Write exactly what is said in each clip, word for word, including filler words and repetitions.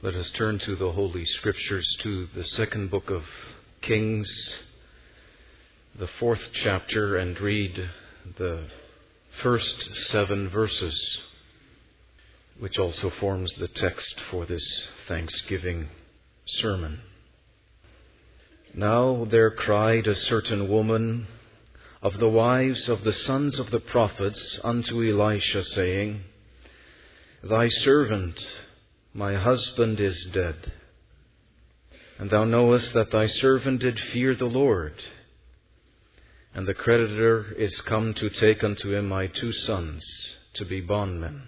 Let us turn to the Holy Scriptures, to the second book of Kings, the fourth chapter, and read the first seven verses, which also forms the text for this Thanksgiving sermon. Now there cried a certain woman of the wives of the sons of the prophets unto Elisha, saying, Thy servant, my husband, is dead. And thou knowest that thy servant did fear the Lord. And the creditor is come to take unto him my two sons to be bondmen.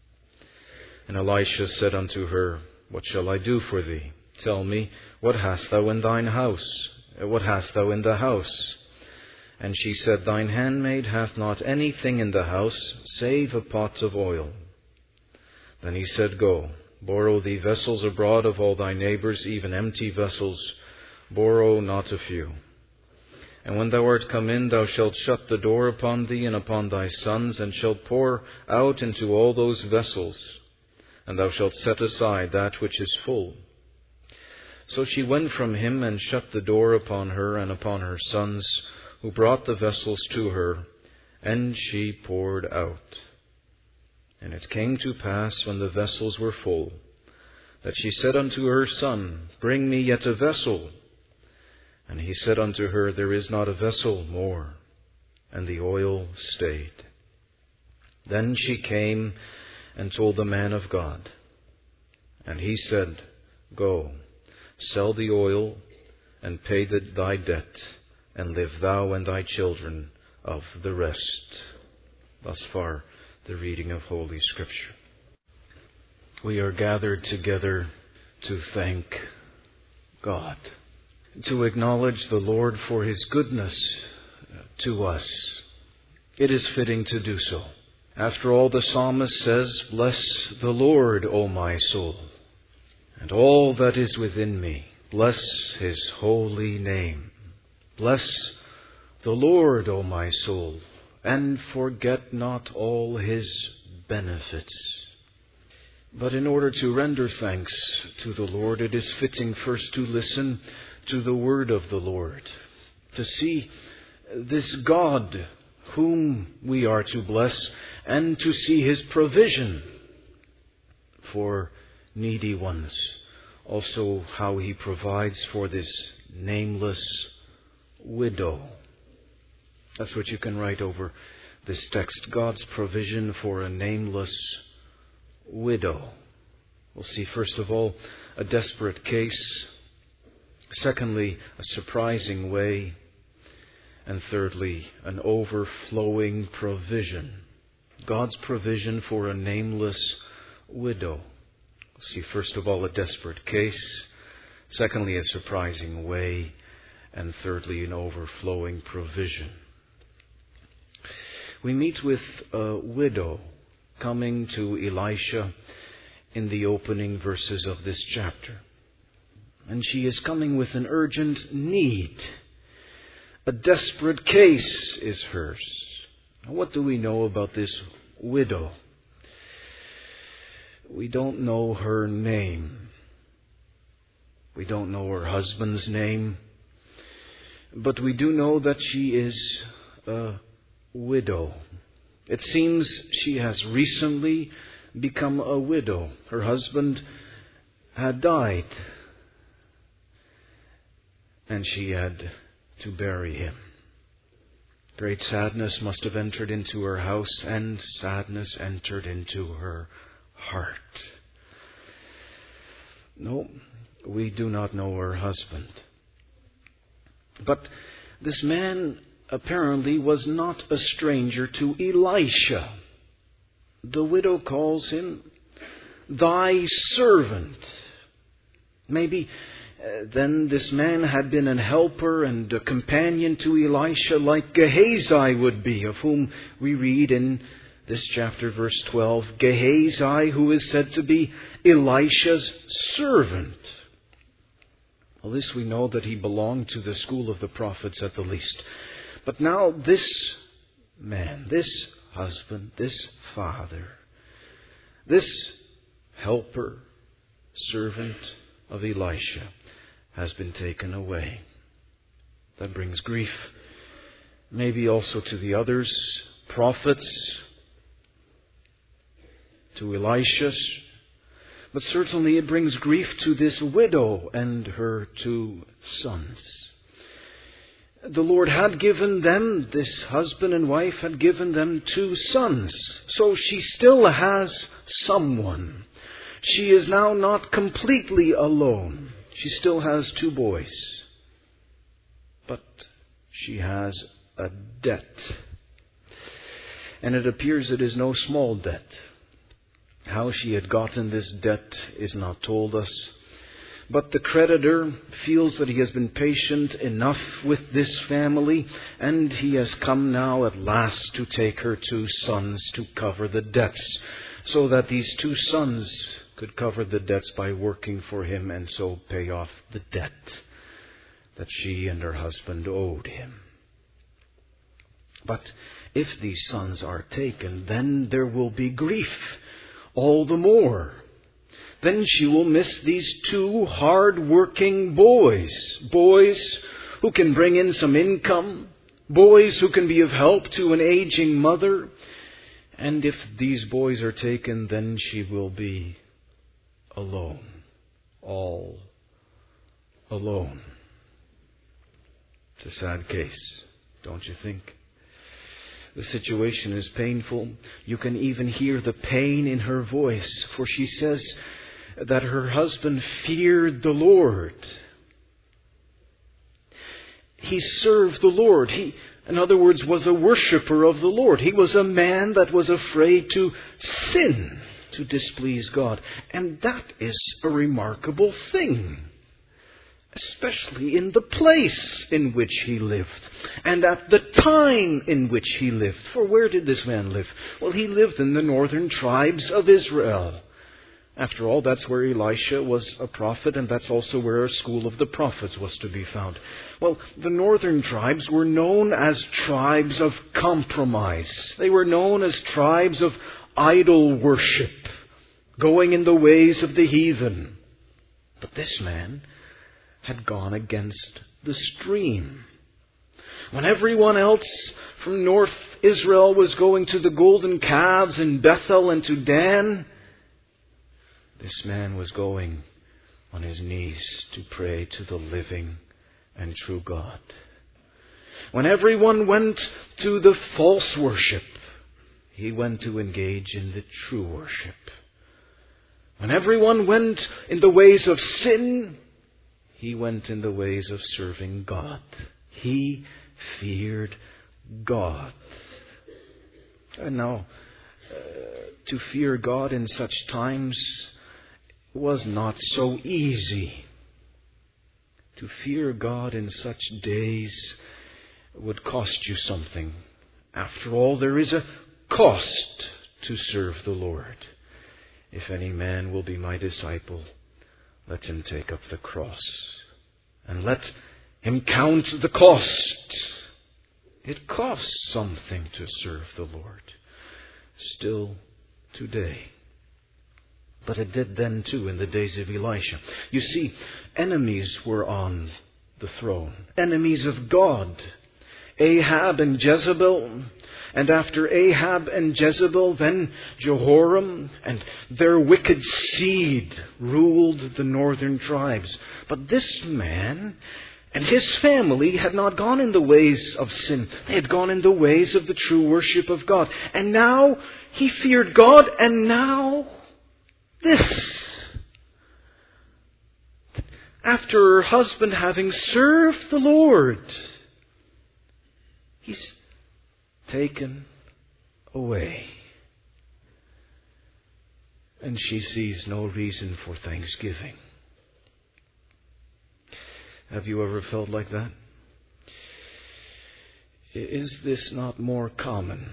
And Elisha said unto her, What shall I do for thee? Tell me, what hast thou in thine house? What hast thou in the house? And she said, Thine handmaid hath not anything in the house, save a pot of oil. Then he said, Go, borrow thee vessels abroad of all thy neighbours, even empty vessels, borrow not a few. And when thou art come in, thou shalt shut the door upon thee and upon thy sons, and shalt pour out into all those vessels, and thou shalt set aside that which is full. So she went from him, and shut the door upon her and upon her sons, who brought the vessels to her, and she poured out. And it came to pass, when the vessels were full, that she said unto her son, Bring me yet a vessel. And he said unto her, There is not a vessel more. And the oil stayed. Then she came and told the man of God. And he said, Go, sell the oil, and pay the, thy debt, and live thou and thy children of the rest. Thus far, the reading of Holy Scripture. We are gathered together to thank God, to acknowledge the Lord for His goodness to us. It is fitting to do so. After all, the psalmist says, Bless the Lord, O my soul, and all that is within me. Bless His holy name. Bless the Lord, O my soul, and forget not all His benefits. But in order to render thanks to the Lord, it is fitting first to listen to the word of the Lord, to see this God whom we are to bless, and to see His provision for needy ones. Also, how He provides for this nameless widow. That's what you can write over this text. God's provision for a nameless widow. We'll see, first of all, a desperate case. Secondly, a surprising way. And thirdly, an overflowing provision. God's provision for a nameless widow. We'll see, first of all, a desperate case. Secondly, a surprising way. And thirdly, an overflowing provision. We meet with a widow coming to Elisha in the opening verses of this chapter. And she is coming with an urgent need. A desperate case is hers. What do we know about this widow? We don't know her name. We don't know her husband's name. But we do know that she is a widow. It seems she has recently become a widow. Her husband had died, and she had to bury him. Great sadness must have entered into her house, and sadness entered into her heart. No, we do not know her husband. But this man apparently was not a stranger to Elisha. The widow calls him thy servant. Maybe uh, then this man had been an helper and a companion to Elisha, like Gehazi would be, of whom we read in this chapter, verse twelve. Gehazi, who is said to be Elisha's servant. Well, this we know, that he belonged to the school of the prophets at the least. But now this man, this husband, this father, this helper, servant of Elisha, has been taken away. That brings grief, maybe also to the others, prophets, to Elisha, but certainly it brings grief to this widow and her two sons. The Lord had given them, this husband and wife had given them two sons, so she still has someone. She is now not completely alone. She still has two boys. But she has a debt. And it appears it is no small debt. How she had gotten this debt is not told us. But the creditor feels that he has been patient enough with this family, and he has come now at last to take her two sons to cover the debts, so that these two sons could cover the debts by working for him and so pay off the debt that she and her husband owed him. But if these sons are taken, then there will be grief all the more. Then she will miss these two hard-working boys, boys who can bring in some income, boys who can be of help to an aging mother. And if these boys are taken, then she will be alone, all alone. It's a sad case, don't you think? The situation is painful. You can even hear the pain in her voice, for she says that her husband feared the Lord. He served the Lord. He, in other words, was a worshipper of the Lord. He was a man that was afraid to sin, to displease God. And that is a remarkable thing, especially in the place in which he lived and at the time in which he lived. For where did this man live? Well, he lived in the northern tribes of Israel. After all, that's where Elisha was a prophet, and that's also where a school of the prophets was to be found. Well, the northern tribes were known as tribes of compromise. They were known as tribes of idol worship, going in the ways of the heathen. But this man had gone against the stream. When everyone else from North Israel was going to the golden calves in Bethel and to Dan, this man was going on his knees to pray to the living and true God. When everyone went to the false worship, he went to engage in the true worship. When everyone went in the ways of sin, he went in the ways of serving God. He feared God. And now, uh, to fear God in such times was not so easy. To fear God in such days would cost you something. After all, there is a cost to serve the Lord. If any man will be my disciple, let him take up the cross. And let him count the cost. It costs something to serve the Lord. Still today. But it did then too in the days of Elisha. You see, enemies were on the throne. Enemies of God. Ahab and Jezebel. And after Ahab and Jezebel, then Jehoram and their wicked seed ruled the northern tribes. But this man and his family had not gone in the ways of sin. They had gone in the ways of the true worship of God. And now he feared God, and now this. After her husband having served the Lord, he's taken away. And she sees no reason for thanksgiving. Have you ever felt like that? Is this not more common?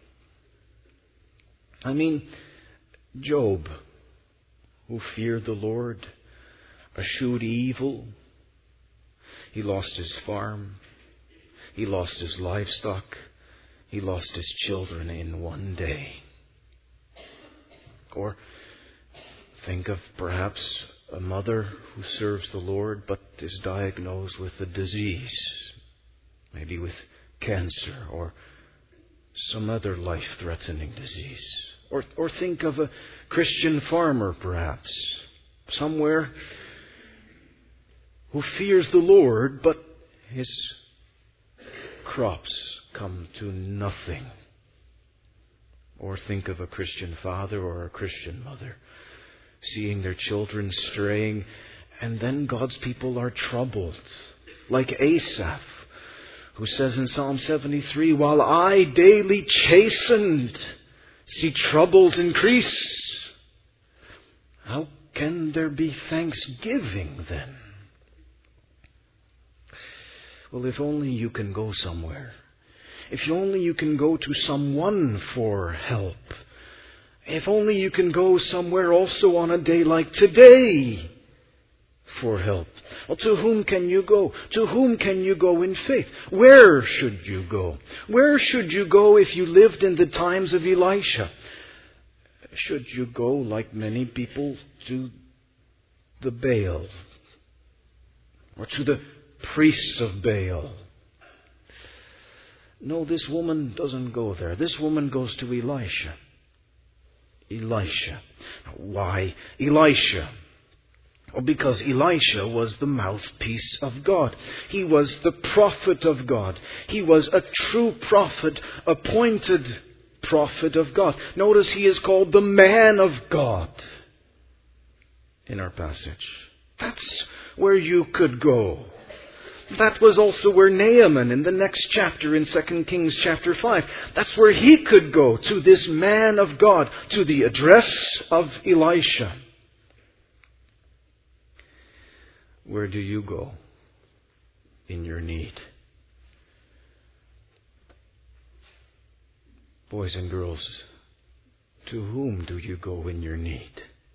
I mean, Job, who feared the Lord, eschewed evil. He lost his farm. He lost his livestock. He lost his children in one day. Or think of perhaps a mother who serves the Lord but is diagnosed with a disease, maybe with cancer or some other life-threatening disease. Or, or think of a Christian farmer, perhaps, somewhere who fears the Lord, but his crops come to nothing. Or think of a Christian father or a Christian mother seeing their children straying, and then God's people are troubled, like Asaph, who says in Psalm seventy-three, "While I daily chastened, see troubles increase." How can there be thanksgiving then? Well, if only you can go somewhere. If only you can go to someone for help. If only you can go somewhere also on a day like today for help. Well, to whom can you go? To whom can you go in faith? Where should you go? Where should you go if you lived in the times of Elisha? Should you go, like many people, to the Baal? Or to the priests of Baal? No, this woman doesn't go there. This woman goes to Elisha. Elisha. Why Elisha? Well, because Elisha was the mouthpiece of God. He was the prophet of God. He was a true prophet, appointed prophet of God. Notice he is called the man of God in our passage. That's where you could go. That was also where Naaman, in the next chapter, in Second Kings chapter five, that's where he could go, to this man of God, to the address of Elisha. Where do you go in your need? Boys and girls, to whom do you go in your need?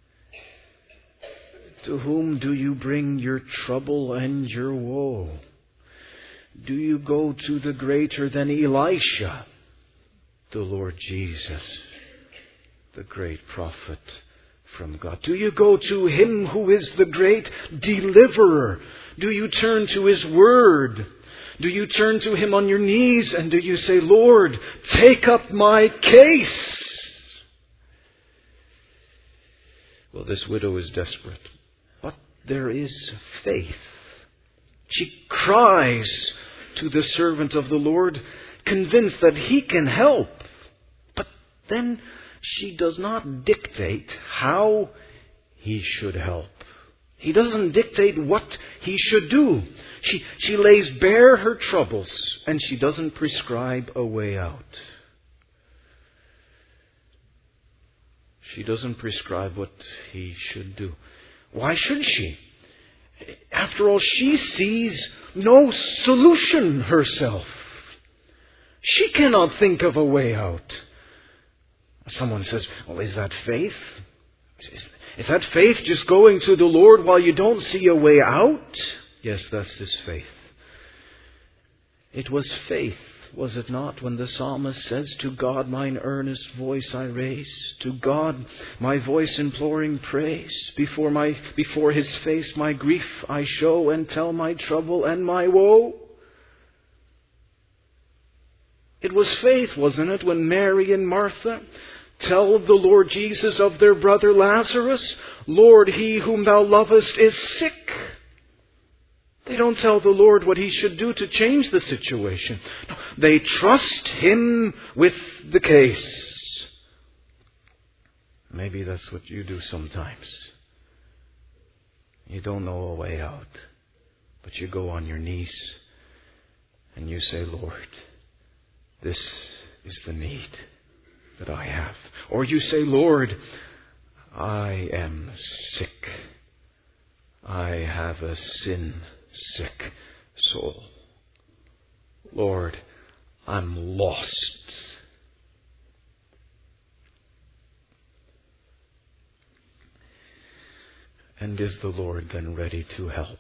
To whom do you bring your trouble and your woe? Do you go to the greater than Elisha, the Lord Jesus, the great prophet from God? Do you go to Him who is the great deliverer? Do you turn to His Word? Do you turn to Him on your knees and do you say, "Lord, take up my case"? Well, this widow is desperate. But there is faith. She cries to the servant of the Lord, convinced that he can help. But then she does not dictate how he should help. He doesn't dictate what he should do. She, she lays bare her troubles and she doesn't prescribe a way out. She doesn't prescribe what he should do. Why should she? After all, she sees no solution herself. She cannot think of a way out. Someone says, "Well, is that faith? Is, is that faith just going to the Lord while you don't see a way out?" Yes, that's His faith. It was faith, was it not, when the psalmist says, "To God mine earnest voice I raise, to God my voice imploring praise. Before my before His face my grief I show, and tell my trouble and my woe." It was faith, wasn't it, when Mary and Martha tell the Lord Jesus of their brother Lazarus, "Lord, he whom thou lovest is sick." They don't tell the Lord what He should do to change the situation. No, they trust Him with the case. Maybe that's what you do sometimes. You don't know a way out, but you go on your knees and you say, "Lord, this is the need that I have." Or you say, "Lord, I am sick. I have a sin sick soul. Lord, I'm lost." And is the Lord then ready to help?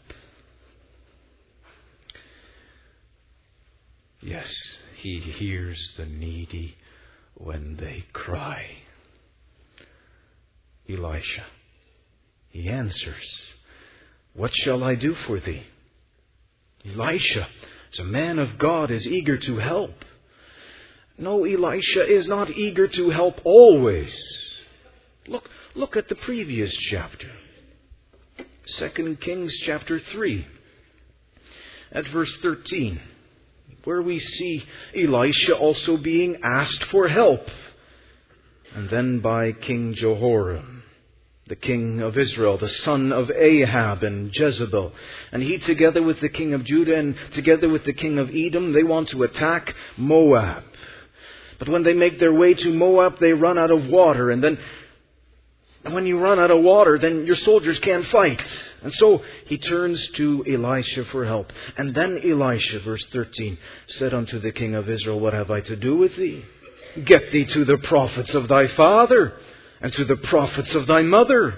Yes, He hears the needy when they cry. Elisha, He answers, "What shall I do for thee?" Elisha, as a man of God, is eager to help. No, Elisha is not eager to help always. Look, look at the previous chapter. Second Kings chapter three. At verse thirteen, where we see Elisha also being asked for help. And then by King Jehoram, the king of Israel, the son of Ahab and Jezebel. And he, together with the king of Judah and together with the king of Edom, they want to attack Moab. But when they make their way to Moab, they run out of water. And then when you run out of water, then your soldiers can't fight. And so he turns to Elisha for help. And then Elisha, verse thirteen, said unto the king of Israel, "What have I to do with thee? Get thee to the prophets of thy father and to the prophets of thy mother."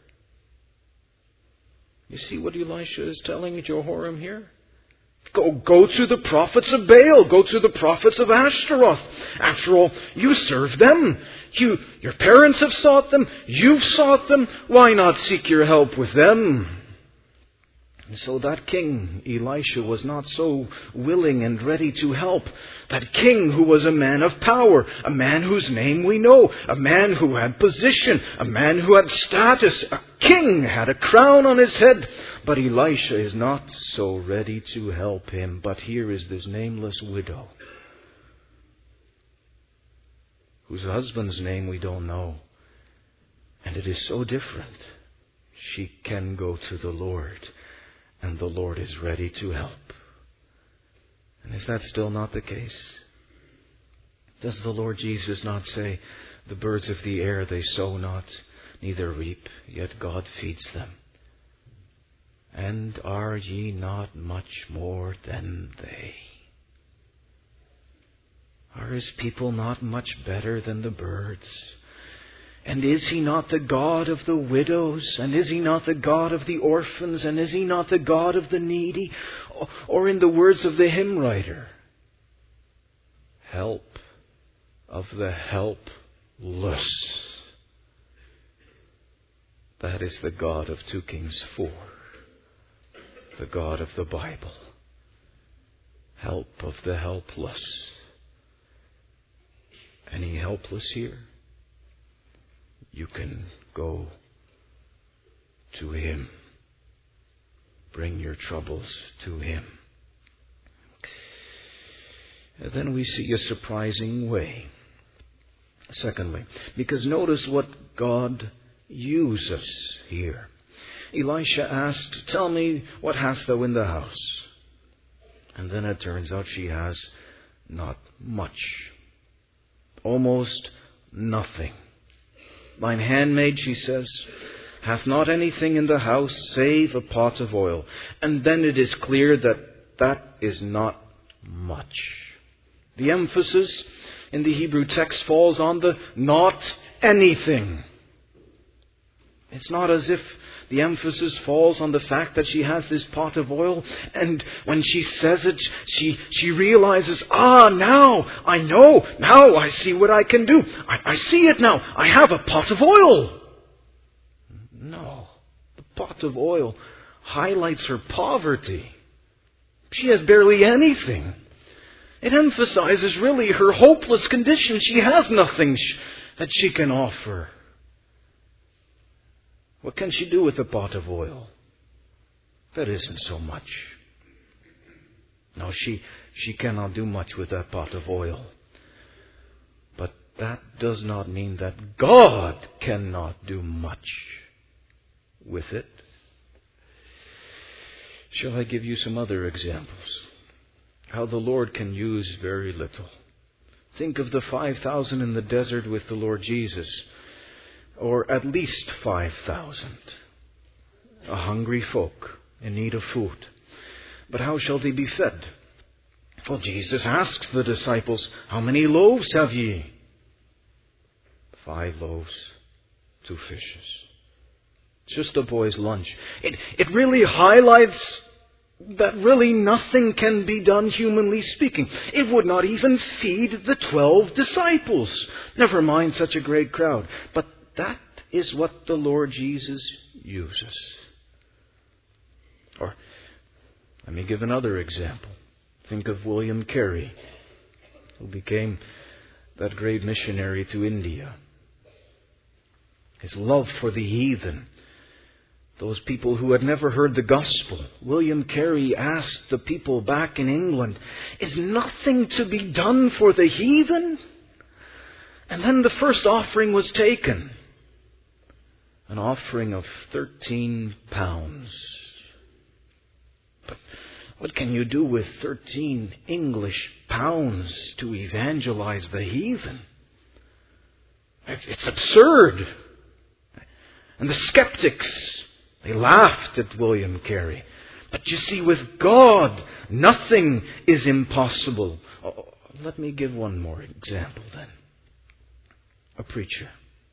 You see what Elisha is telling Jehoram here? Go, go to the prophets of Baal. Go to the prophets of Ashtaroth. After all, you serve them. You, your parents have sought them. You've sought them. Why not seek your help with them? And so that king, Elisha, was not so willing and ready to help. That king who was a man of power, a man whose name we know, a man who had position, a man who had status, a king had a crown on his head. But Elisha is not so ready to help him. But here is this nameless widow, whose husband's name we don't know. And it is so different. She can go to the Lord, and the Lord is ready to help. And is that still not the case? Does the Lord Jesus not say, "The birds of the air, they sow not, neither reap, yet God feeds them. And are ye not much more than they?" Are His people not much better than the birds? And is He not the God of the widows? And is He not the God of the orphans? And is He not the God of the needy? Or in the words of the hymn writer, help of the helpless. That is the God of two Kings four. The God of the Bible. Help of the helpless. Any helpless here? You can go to Him. Bring your troubles to Him. And then we see a surprising way. Secondly, because notice what God uses here. Elisha asked, "Tell me, what hast thou in the house?" And then it turns out she has not much. Almost nothing. "Thine handmaid," she says, "hath not anything in the house save a pot of oil." And then it is clear that that is not much. The emphasis in the Hebrew text falls on the not anything. It's not as if the emphasis falls on the fact that she has this pot of oil, and when she says it, she, she realizes, ah, now I know, now I see what I can do. I, I see it now. I have a pot of oil. No, the pot of oil highlights her poverty. She has barely anything. It emphasizes really her hopeless condition. She has nothing sh- that she can offer. What can she do with a pot of oil? That isn't so much. No, she, she cannot do much with that pot of oil. But that does not mean that God cannot do much with it. Shall I give you some other examples? How the Lord can use very little. Think of the five thousand in the desert with the Lord Jesus. Or at least five thousand. A hungry folk in need of food. But how shall they be fed? Well, Jesus asks the disciples, "How many loaves have ye?" Five loaves, two fishes. It's just a boy's lunch. It, it really highlights that really nothing can be done humanly speaking. It would not even feed the twelve disciples. Never mind such a great crowd. But that is what the Lord Jesus uses. Or, let me give another example. Think of William Carey, who became that great missionary to India. His love for the heathen, those people who had never heard the gospel. William Carey asked the people back in England, "Is nothing to be done for the heathen?" And then the first offering was taken. An offering of thirteen pounds. But what can you do with thirteen English pounds to evangelize the heathen? It's, it's absurd. And the skeptics, they laughed at William Carey. But you see, with God, nothing is impossible. Oh, let me give one more example then. A preacher.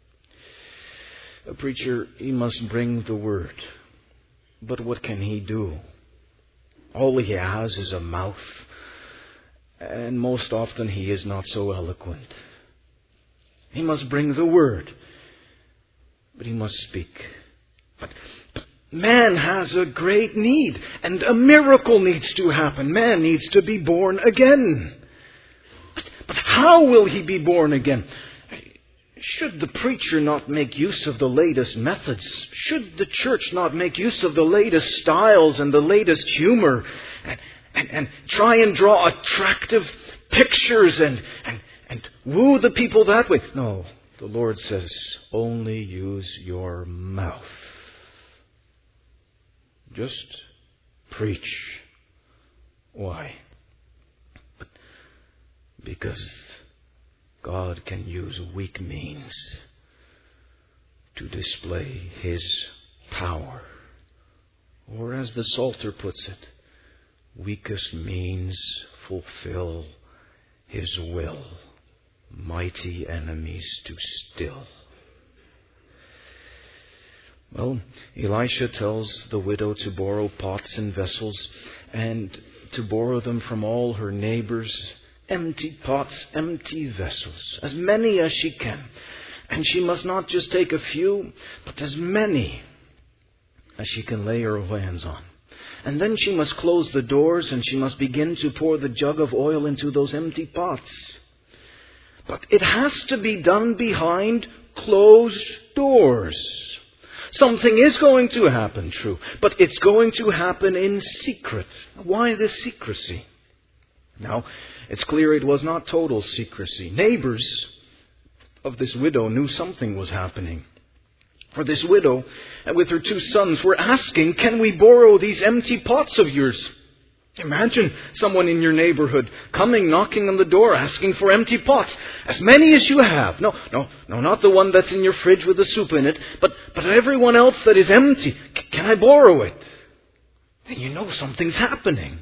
A preacher, he must bring the word. But what can he do? All he has is a mouth. And most often he is not so eloquent. He must bring the word. But he must speak. But, but man has a great need. And a miracle needs to happen. Man needs to be born again. But, but how will he be born again? Should the preacher not make use of the latest methods? Should the church not make use of the latest styles and the latest humor? And, and, and try and draw attractive pictures and, and, and woo the people that way? No, the Lord says, only use your mouth. Just preach. Why? But because God can use weak means to display His power. Or as the Psalter puts it, weakest means fulfill His will, mighty enemies to still. Well, Elisha tells the widow to borrow pots and vessels and to borrow them from all her neighbors. Empty pots, empty vessels, as many as she can. And she must not just take a few, but as many as she can lay her hands on. And then she must close the doors and she must begin to pour the jug of oil into those empty pots. But it has to be done behind closed doors. Something is going to happen, true, but it's going to happen in secret. Why this secrecy? Now, it's clear it was not total secrecy. Neighbors of this widow knew something was happening. For this widow, with her two sons, were asking, "Can we borrow these empty pots of yours?" Imagine someone in your neighborhood coming, knocking on the door, asking for empty pots. As many as you have. No, no, no, not the one that's in your fridge with the soup in it, but, but everyone else that is empty. C- can I borrow it? And you know something's happening.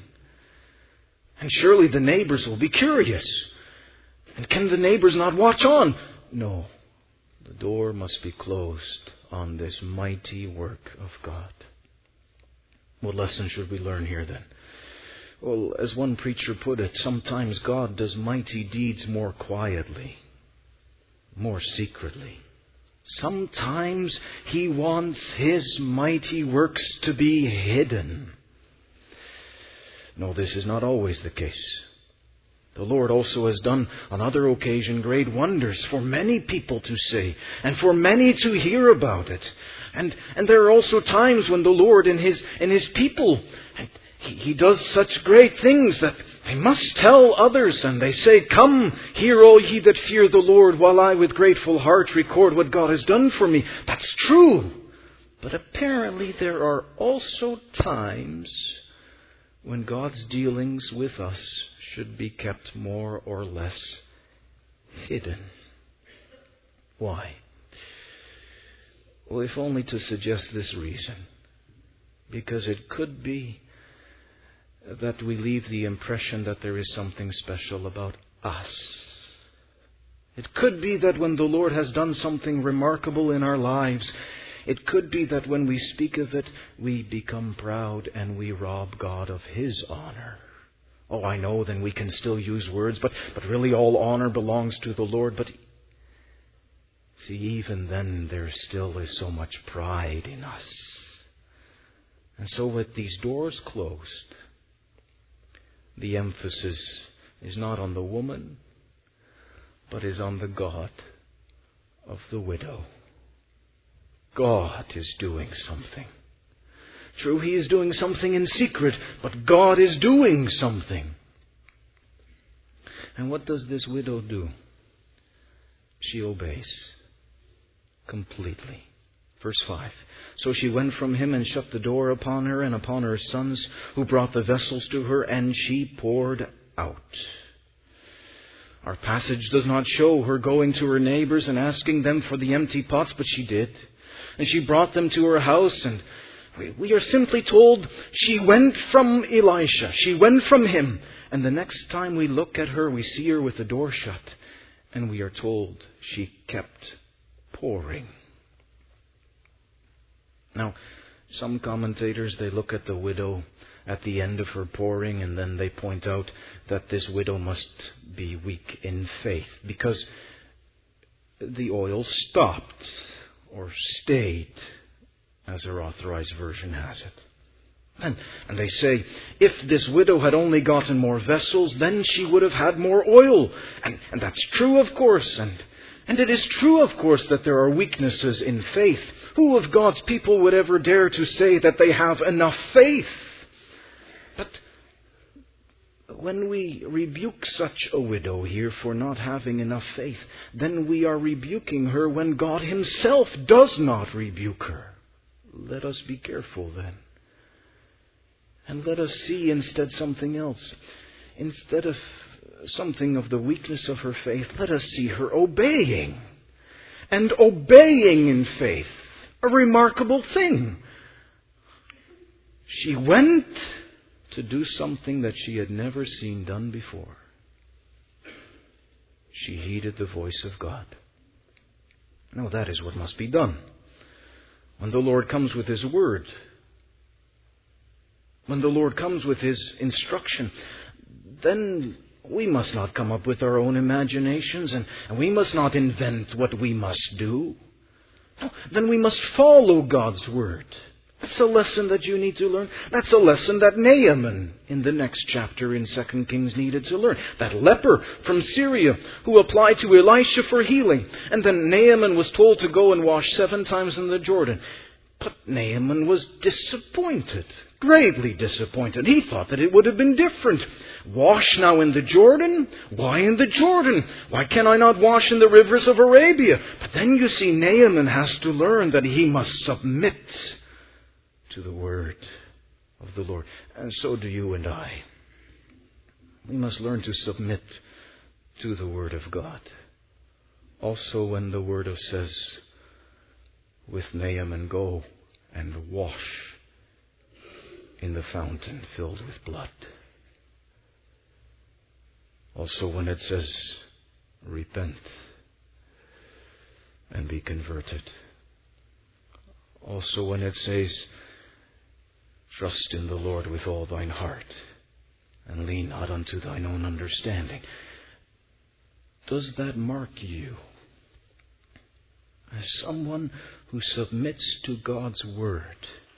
And surely the neighbors will be curious. And can the neighbors not watch on? No. The door must be closed on this mighty work of God. What lesson should we learn here then? Well, as one preacher put it, sometimes God does mighty deeds more quietly, more secretly. Sometimes He wants His mighty works to be hidden. No, this is not always the case. The Lord also has done on other occasions great wonders for many people to see and for many to hear about it. And and there are also times when the Lord in His in His people, He, he does such great things that they must tell others, and they say, "Come, hear all ye that fear the Lord, while I with grateful heart record what God has done for me." That's true. But apparently there are also times when God's dealings with us should be kept more or less hidden. Why? Well, if only to suggest this reason. Because it could be that we leave the impression that there is something special about us. It could be that when the Lord has done something remarkable in our lives, it could be that when we speak of it, we become proud and we rob God of His honor. Oh, I know, then we can still use words, but, but really all honor belongs to the Lord. But See, even then there still is so much pride in us. And so with these doors closed, the emphasis is not on the woman, but is on the God of the widow. God is doing something. True, He is doing something in secret, but God is doing something. And what does this widow do? She obeys completely. Verse five. So she went from him and shut the door upon her and upon her sons, who brought the vessels to her, and she poured out. Our passage does not show her going to her neighbors and asking them for the empty pots, but she did. And she brought them to her house, and we are simply told she went from Elisha. She went from him. And the next time we look at her, we see her with the door shut. And we are told she kept pouring. Now, some commentators, they look at the widow at the end of her pouring, and then they point out that this widow must be weak in faith, because the oil stopped or stayed, as our Authorized Version has it. And, and they say, if this widow had only gotten more vessels, then she would have had more oil. And, and that's true, of course. And, and it is true, of course, that there are weaknesses in faith. Who of God's people would ever dare to say that they have enough faith? But when we rebuke such a widow here for not having enough faith, then we are rebuking her when God Himself does not rebuke her. Let us be careful then. And let us see instead something else. Instead of something of the weakness of her faith, let us see her obeying. And obeying in faith, a remarkable thing. She went to do something that she had never seen done before. She heeded the voice of God. Now that is what must be done. When the Lord comes with His word, when the Lord comes with His instruction, then we must not come up with our own imaginations, and, and we must not invent what we must do. No, then we must follow God's word. That's a lesson that you need to learn. That's a lesson that Naaman in the next chapter in Second Kings needed to learn. That leper from Syria who applied to Elisha for healing. And then Naaman was told to go and wash seven times in the Jordan. But Naaman was disappointed, gravely disappointed. He thought that it would have been different. Wash now in the Jordan? Why in the Jordan? Why can I not wash in the rivers of Arabia? But then you see, Naaman has to learn that he must submit to the word of the Lord. And so do you and I. We must learn to submit to the word of God. Also when the word of says, with Naaman, go and wash in the fountain filled with blood. Also when it says, repent and be converted. Also when it says, trust in the Lord with all thine heart, and lean not unto thine own understanding. Does that mark you as someone who submits to God's word,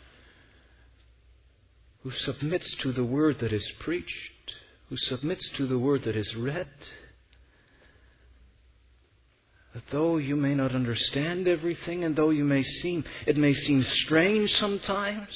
who submits to the word that is preached, who submits to the word that is read? That though you may not understand everything, and though you may seem, it may seem strange sometimes,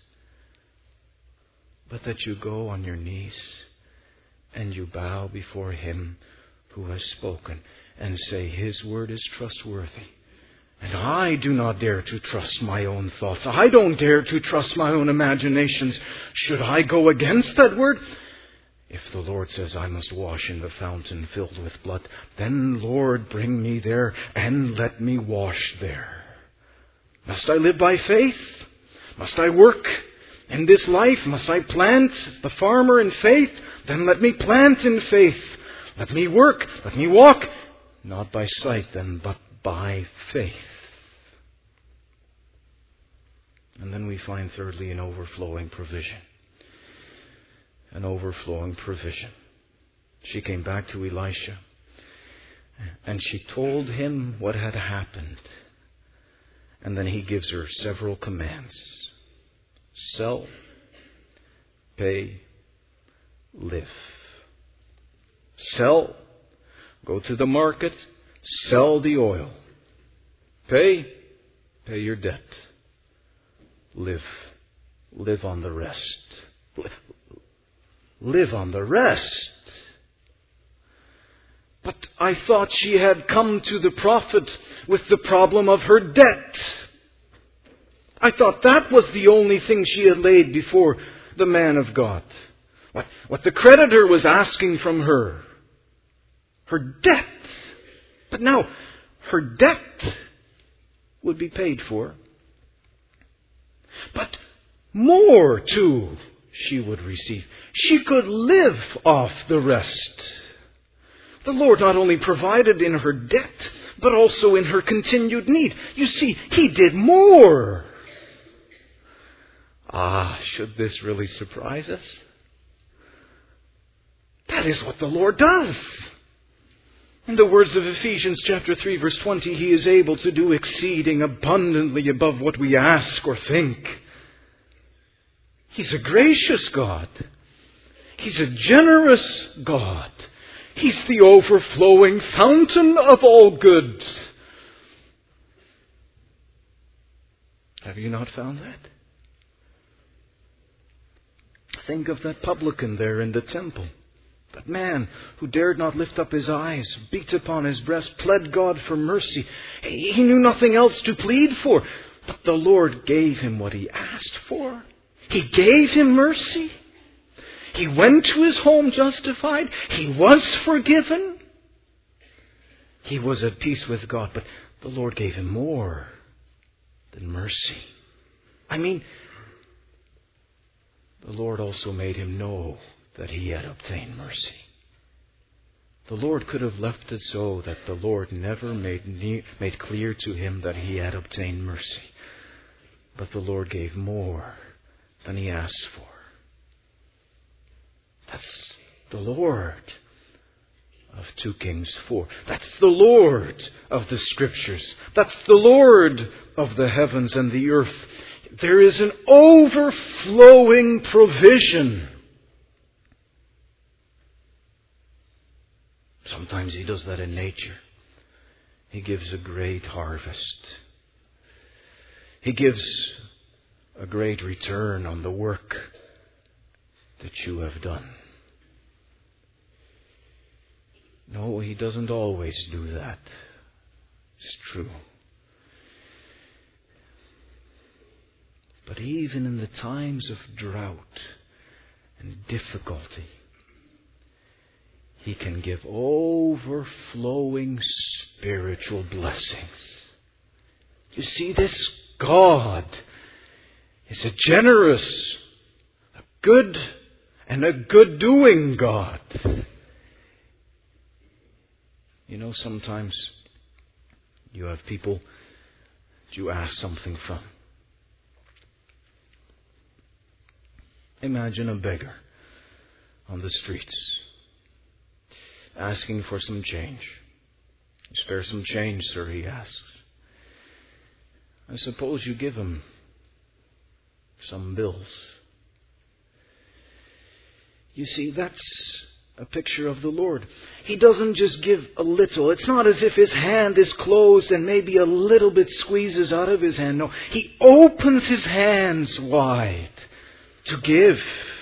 but that you go on your knees and you bow before Him who has spoken and say, His word is trustworthy. And I do not dare to trust my own thoughts. I don't dare to trust my own imaginations. Should I go against that word? If the Lord says I must wash in the fountain filled with blood, then Lord, bring me there and let me wash there. Must I live by faith? Must I work in this life? Must I plant the farmer in faith? Then let me plant in faith. Let me work. Let me walk. Not by sight then, but by faith. And then we find thirdly an overflowing provision. An overflowing provision. She came back to Elisha. And she told him what had happened. And then he gives her several commands. Sell, pay, live. Sell, go to the market, sell the oil. Pay, pay your debt. Live, live on the rest. Live on the rest. But I thought she had come to the prophet with the problem of her debt. I thought that was the only thing she had laid before the man of God. What, what the creditor was asking from her. Her debt. But now, her debt would be paid for. But more too she would receive. She could live off the rest. The Lord not only provided in her debt, but also in her continued need. You see, He did more. Ah, should this really surprise us? That is what the Lord does. In the words of Ephesians chapter three, verse twenty, He is able to do exceeding abundantly above what we ask or think. He's a gracious God. He's a generous God. He's the overflowing fountain of all good. Have you not found that? Think of that publican there in the temple. That man who dared not lift up his eyes, beat upon his breast, pled God for mercy. He knew nothing else to plead for. But the Lord gave him what he asked for. He gave him mercy. He went to his home justified. He was forgiven. He was at peace with God. But the Lord gave him more than mercy. I mean, the Lord also made him know that he had obtained mercy. The Lord could have left it so that the Lord never made, ne- made clear to him that he had obtained mercy. But the Lord gave more than he asked for. That's the Lord of Second Kings four. That's the Lord of the Scriptures. That's the Lord of the heavens and the earth. There is an overflowing provision. Sometimes He does that in nature. He gives a great harvest. He gives a great return on the work that you have done. No, He doesn't always do that. It's true. But even in the times of drought and difficulty, He can give overflowing spiritual blessings. You see, this God is a generous, a good, and a good-doing God. You know, sometimes you have people that you ask something from. Imagine a beggar on the streets asking for some change. Spare some change, sir, he asks. I suppose you give him some bills. You see, that's a picture of the Lord. He doesn't just give a little. It's not as if His hand is closed and maybe a little bit squeezes out of His hand. No, He opens His hands wide to give.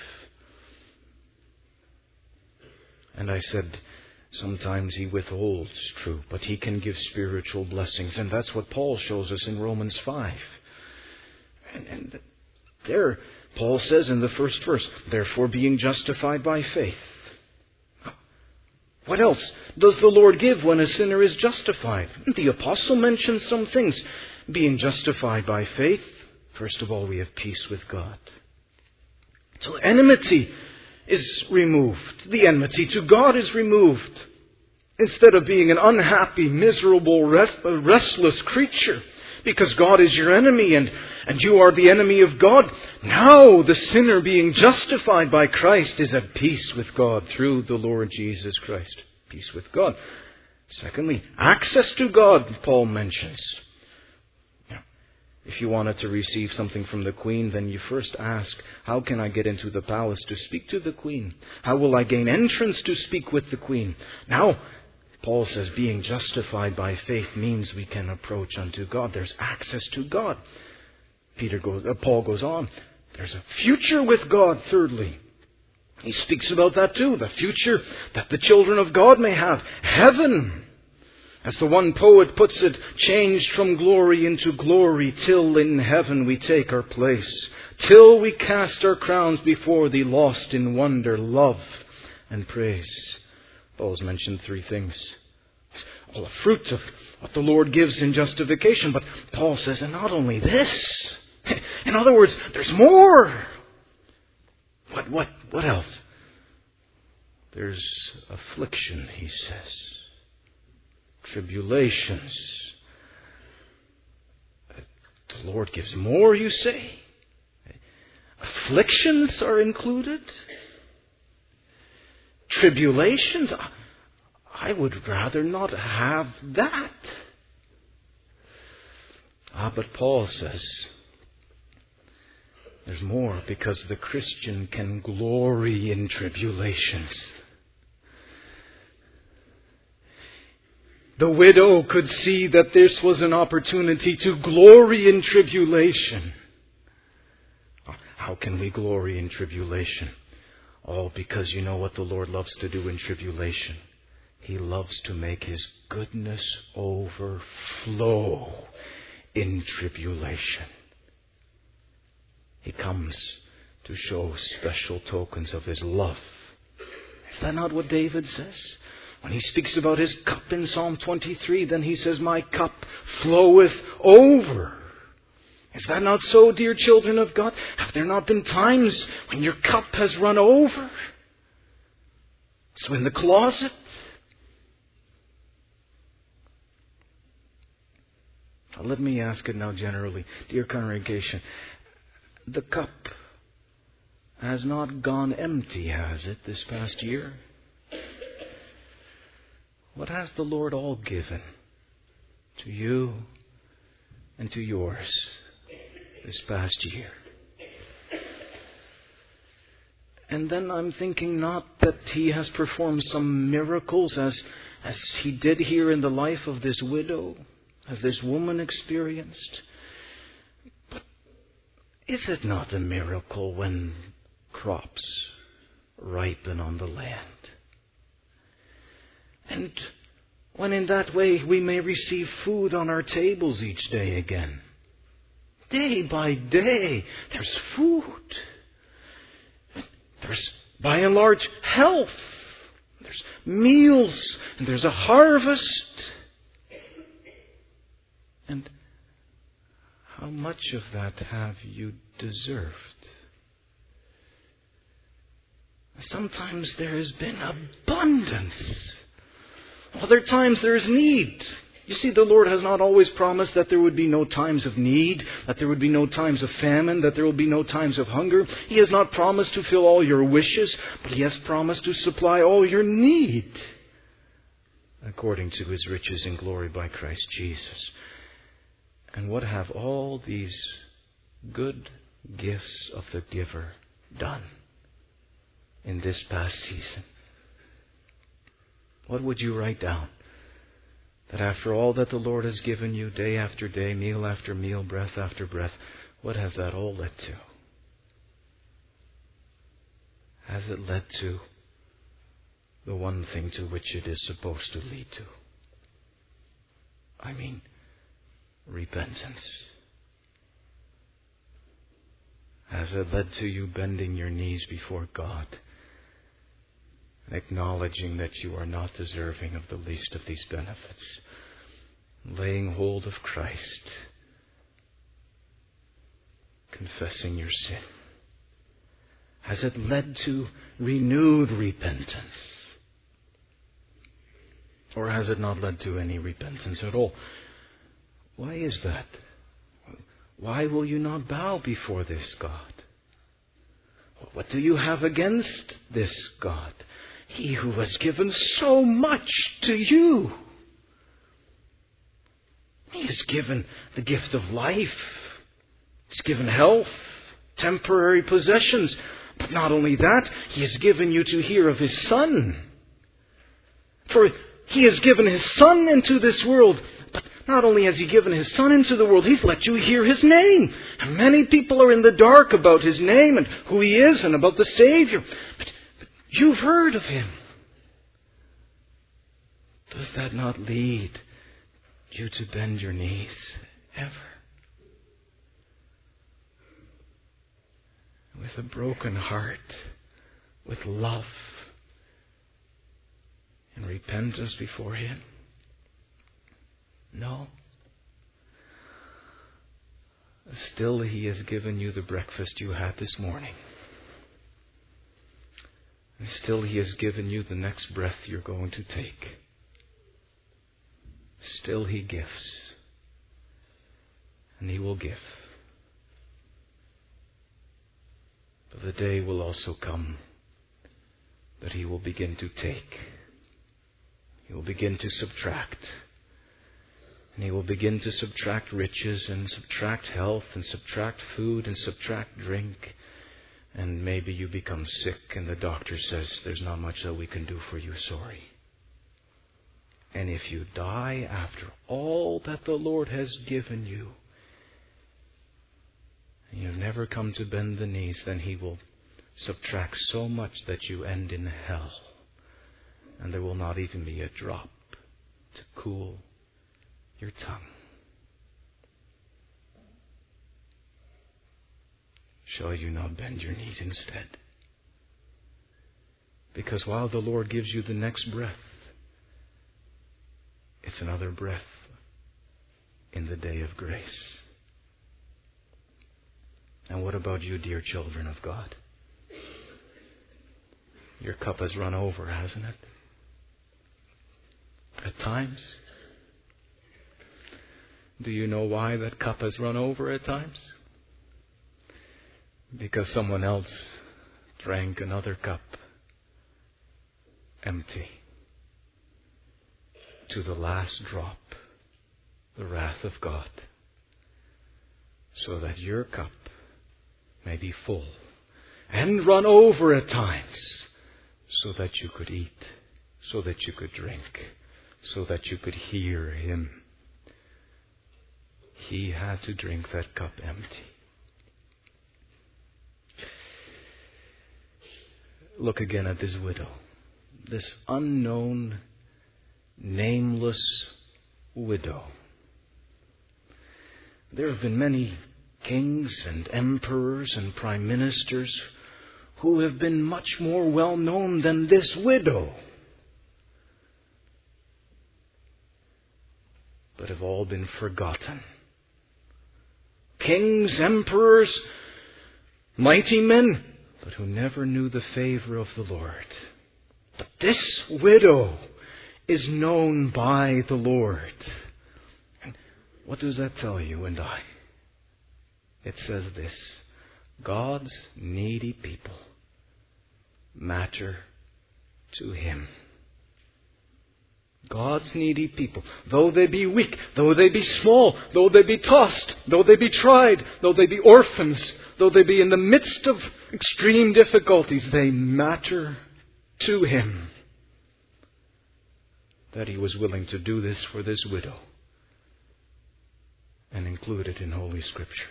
And I said, sometimes He withholds, true, but He can give spiritual blessings. And that's what Paul shows us in Romans five. And, and there, Paul says in the first verse, therefore being justified by faith. What else does the Lord give when a sinner is justified? The apostle mentions some things. Being justified by faith, first of all, we have peace with God. So enmity is removed. The enmity to God is removed. Instead of being an unhappy, miserable, rest, restless creature, because God is your enemy and, and you are the enemy of God, now the sinner being justified by Christ is at peace with God through the Lord Jesus Christ. Peace with God. Secondly, access to God, Paul mentions. If you wanted to receive something from the queen, then you first ask, how can I get into the palace to speak to the queen? How will I gain entrance to speak with the queen? Now, Paul says being justified by faith means we can approach unto God. There's access to God. Peter goes, uh, Paul goes on. There's a future with God, thirdly. He speaks about that too, the future that the children of God may have. Heaven. As the one poet puts it, changed from glory into glory, till in heaven we take our place, till we cast our crowns before Thee, lost in wonder, love, and praise. Paul's mentioned three things. All the fruit of what the Lord gives in justification. But Paul says, and not only this. In other words, there's more. What, what, what else? There's affliction, he says. Tribulations. The Lord gives more, you say? Afflictions are included? Tribulations? I would rather not have that. Ah, but Paul says there's more, because the Christian can glory in tribulations. The widow could see that this was an opportunity to glory in tribulation. How can we glory in tribulation? All because you know what the Lord loves to do in tribulation. He loves to make His goodness overflow in tribulation. He comes to show special tokens of His love. Is that not what David says? When he speaks about his cup in Psalm twenty-three, then he says, my cup floweth over. Is that not so, dear children of God? Have there not been times when your cup has run over? So in the closet? Now let me ask it now generally. Dear congregation, the cup has not gone empty, has it, this past year? What has the Lord all given to you and to yours this past year? And then I'm thinking not that He has performed some miracles as, as He did here in the life of this widow, as this woman experienced. But is it not a miracle when crops ripen on the land? And when in that way we may receive food on our tables each day again. Day by day, there's food. There's, by and large, health. There's meals. And there's a harvest. And how much of that have you deserved? Sometimes there has been abundance. Other times there is need. You see, the Lord has not always promised that there would be no times of need, that there would be no times of famine, that there will be no times of hunger. He has not promised to fill all your wishes, but He has promised to supply all your need according to His riches in glory by Christ Jesus. And what have all these good gifts of the giver done in this past season? What would you write down? That after all that the Lord has given you, day after day, meal after meal, breath after breath, what has that all led to? Has it led to the one thing to which it is supposed to lead to? I mean, repentance. Has it led to you bending your knees before God, acknowledging that you are not deserving of the least of these benefits, laying hold of Christ, confessing your sin? Has it led to renewed repentance? Or has it not led to any repentance at all? Why is that? Why will you not bow before this God? What do you have against this God? He who has given so much to you. He has given the gift of life. He's given health, temporary possessions. But not only that, He has given you to hear of His Son. For He has given His Son into this world. But not only has He given His Son into the world, He's let you hear His name. And many people are in the dark about His name and who He is and about the Savior. But, but you've heard of Him. Does that not lead you to bend your knees ever? With a broken heart, with love and repentance before Him? No. Still, He has given you the breakfast you had this morning. And still, He has given you the next breath you're going to take. Still He gives. And He will give. But the day will also come that He will begin to take. He will begin to subtract. And He will begin to subtract riches and subtract health and subtract food and subtract drink. And maybe you become sick and the doctor says, there's not much that we can do for you, sorry. And if you die after all that the Lord has given you, and you've never come to bend the knees, then He will subtract so much that you end in hell. And there will not even be a drop to cool your tongue. Shall you not bend your knees instead? Because while the Lord gives you the next breath, it's another breath in the day of grace. And what about you, dear children of God? Your cup has run over, hasn't it? At times. Do you know why that cup has run over at times? Because someone else drank another cup empty. To the last drop, the wrath of God, so that your cup may be full and run over at times, so that you could eat, so that you could drink, so that you could hear Him. He had to drink that cup empty. Look again at this widow, this unknown, nameless widow. There have been many kings and emperors and prime ministers who have been much more well known than this widow, but have all been forgotten. Kings, emperors, mighty men, but who never knew the favor of the Lord. But this widow is known by the Lord. And what does that tell you and I? It says this: God's needy people matter to Him. God's needy people, though they be weak, though they be small, though they be tossed, though they be tried, though they be orphans, though they be in the midst of extreme difficulties, they matter to Him. That He was willing to do this for this widow and include it in Holy Scripture.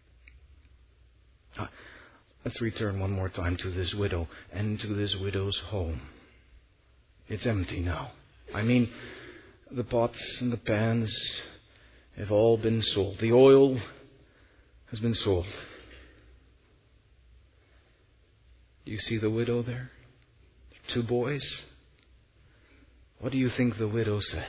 Uh, let's return one more time to this widow and to this widow's home. It's empty now. I mean, the pots and the pans have all been sold. The oil has been sold. Do you see the widow there? Two boys. What do you think the widow said?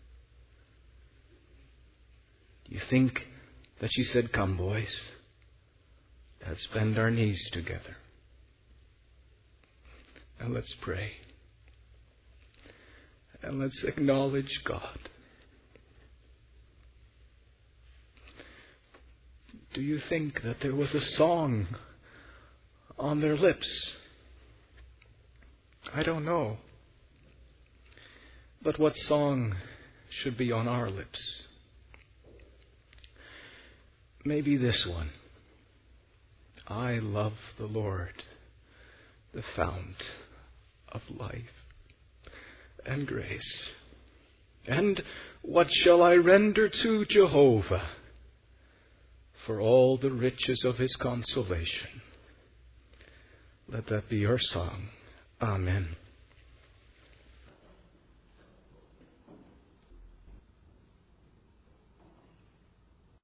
Do you think that she said, "Come, boys, let's bend our knees together and let's pray and let's acknowledge God"? Do you think that there was a song on their lips? I don't know. But what song should be on our lips? maybe this one. I love the Lord, the fount of life and grace. And what shall I render to Jehovah for all the riches of his consolation? Let that be our song. Amen.